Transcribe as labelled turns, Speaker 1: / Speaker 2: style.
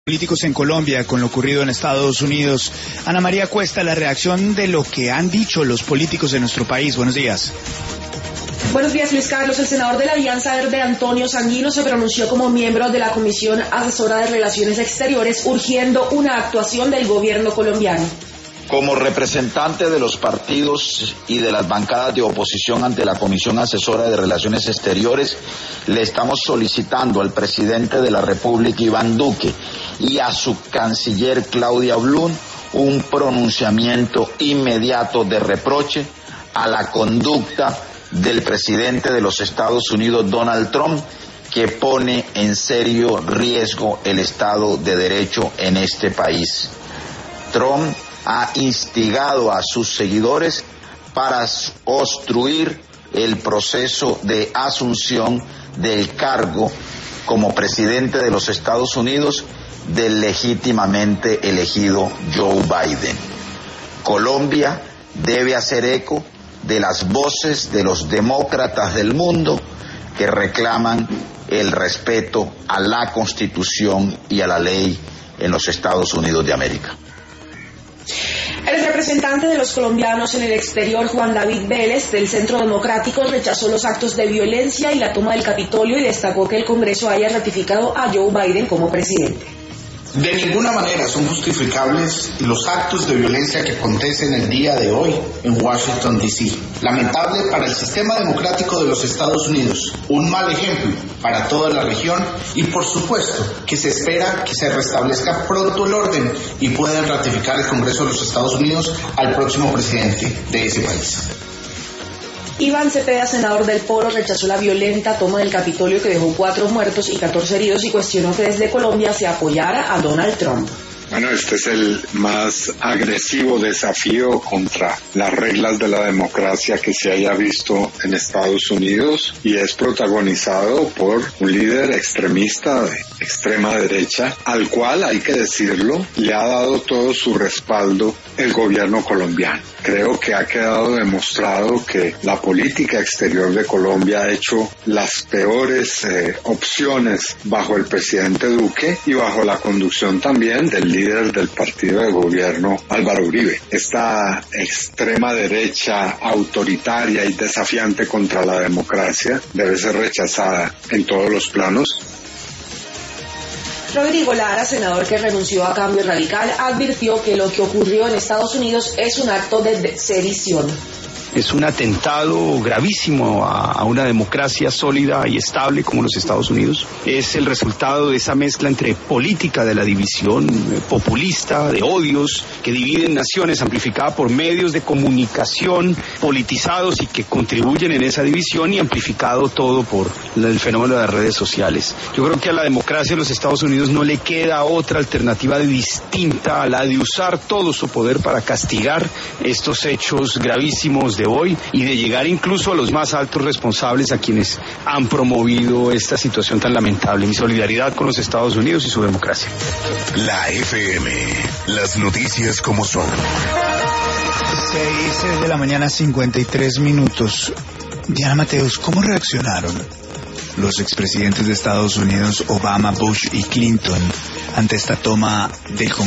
Speaker 1: Políticos en Colombia con lo ocurrido en Estados Unidos. Ana María Cuesta, la reacción de lo que han dicho los políticos de nuestro país. Buenos días.
Speaker 2: Buenos días, Luis Carlos. El senador de la Alianza Verde, Antonio Sanguino, se pronunció como miembro de la Comisión Asesora de Relaciones Exteriores, urgiendo una actuación del gobierno colombiano.
Speaker 3: Como representante de los partidos y de las bancadas de oposición ante la Comisión Asesora de Relaciones Exteriores, le estamos solicitando al presidente de la República, Iván Duque, y a su canciller, Claudia Blum, un pronunciamiento inmediato de reproche a la conducta del presidente de los Estados Unidos, Donald Trump, que pone en serio riesgo el Estado de Derecho en este país. Trump ha instigado a sus seguidores para obstruir el proceso de asunción del cargo como presidente de los Estados Unidos del legítimamente elegido Joe Biden. Colombia debe hacer eco de las voces de los demócratas del mundo que reclaman el respeto a la Constitución y a la ley en los Estados Unidos de América.
Speaker 2: El representante de los colombianos en el exterior, Juan David Vélez, del Centro Democrático, rechazó los actos de violencia y la toma del Capitolio y destacó que el Congreso haya ratificado a Joe Biden como presidente.
Speaker 4: De ninguna manera son justificables los actos de violencia que acontecen el día de hoy en Washington, D.C. Lamentable para el sistema democrático de los Estados Unidos, un mal ejemplo para toda la región y por supuesto que se espera que se restablezca pronto el orden y puedan ratificar el Congreso de los Estados Unidos al próximo presidente de ese país.
Speaker 2: Iván Cepeda, senador del Polo, rechazó la violenta toma del Capitolio que dejó 4 muertos y 14 heridos y cuestionó que desde Colombia se apoyara a Donald Trump.
Speaker 5: Bueno, este es el más agresivo desafío contra las reglas de la democracia que se haya visto en Estados Unidos y es protagonizado por un líder extremista de extrema derecha, al cual, hay que decirlo, le ha dado todo su respaldo el gobierno colombiano. Creo que ha quedado demostrado que la política exterior de Colombia ha hecho las peores opciones bajo el presidente Duque y bajo la conducción también del líder del partido de gobierno, Álvaro Uribe. Esta extrema derecha autoritaria y desafiante contra la democracia debe ser rechazada en todos los planos.
Speaker 2: Rodrigo Lara, senador que renunció a Cambio Radical, advirtió que lo que ocurrió en Estados Unidos es un acto de sedición.
Speaker 6: Es un atentado gravísimo a una democracia sólida y estable como los Estados Unidos. Es el resultado de esa mezcla entre política de la división populista, de odios, que dividen naciones, amplificada por medios de comunicación politizados y que contribuyen en esa división, y amplificado todo por el fenómeno de las redes sociales. Yo creo que a la democracia de los Estados Unidos no le queda otra alternativa distinta a la de usar todo su poder para castigar estos hechos gravísimos de hoy y de llegar incluso a los más altos responsables, a quienes han promovido esta situación tan lamentable. Mi solidaridad con los Estados Unidos y su democracia.
Speaker 7: La FM, las noticias como son.
Speaker 1: 6 de la mañana, 53 minutos. Diana Mateos, ¿cómo reaccionaron los expresidentes de Estados Unidos, Obama, Bush y Clinton, ante esta toma del Congreso?